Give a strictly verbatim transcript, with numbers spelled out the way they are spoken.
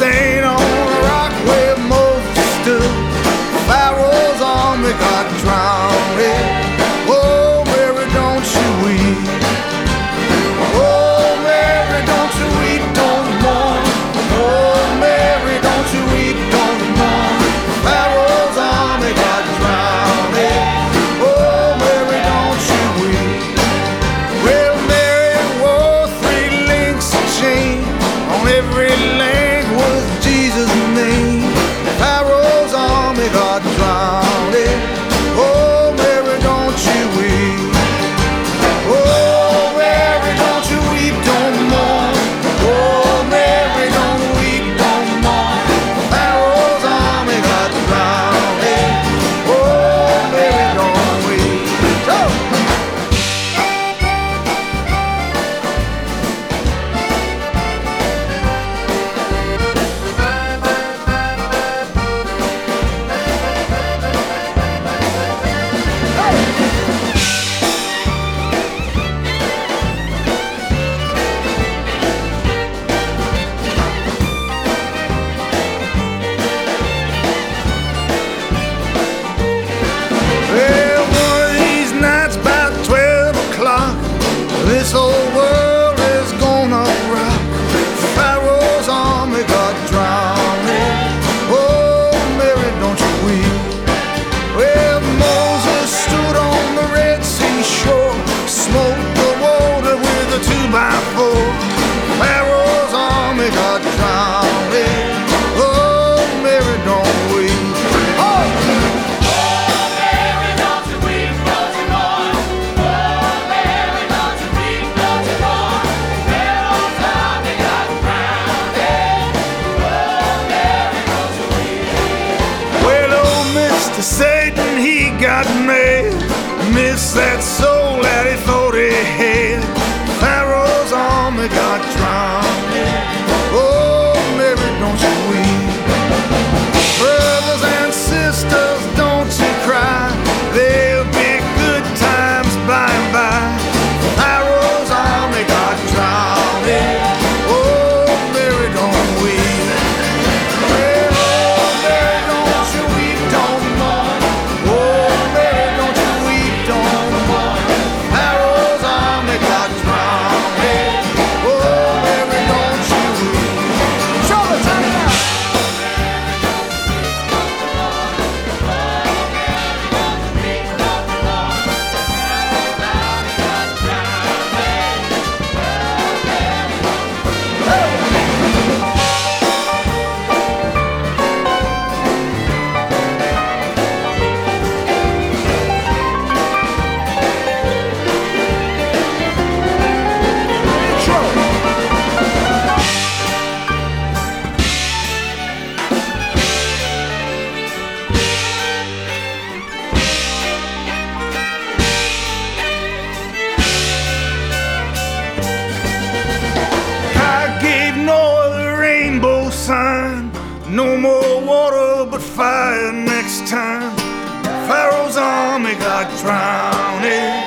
stain on the rock where Moses stood. Pharaoh's army got drowned. Oh, Mary, don't you weep. Oh, Mary, don't you weep, don't mourn. Oh, Mary, don't you weep, don't mourn. Pharaoh's army got drowned. Oh, Mary, don't you weep. Well, Mary wore three links of chain. On every link was Jesus' name. Pharaoh's army got drowned. Oh, Mary, don't you weep. Oh, Mary, don't you weep, don't mourn. Oh, Mary, don't weep, don't mourn. Pharaoh's army got drowned. Oh, Mary, don't weep. Oh. Well, one of these nights about twelve o'clock, this old world is gonna rock. Pharaoh's army got drowned. Oh, Mary, don't you weep. Well, Moses stood on the Red Sea shore, smoked the water with a two by four. Pharaoh's army got drowned. Oh, Mary, don't weep. Oh! Satan, he got mad, missed that soul that he thought he had. Pharaoh's army got drowned. Oh, Mary, don't you weep. Brothers and sisters, don't you cry. There'll be good times by and by. Pharaoh's army got drowned. Oh, Mary, don't weep. No more water but fire next time. Pharaoh's army got drowned.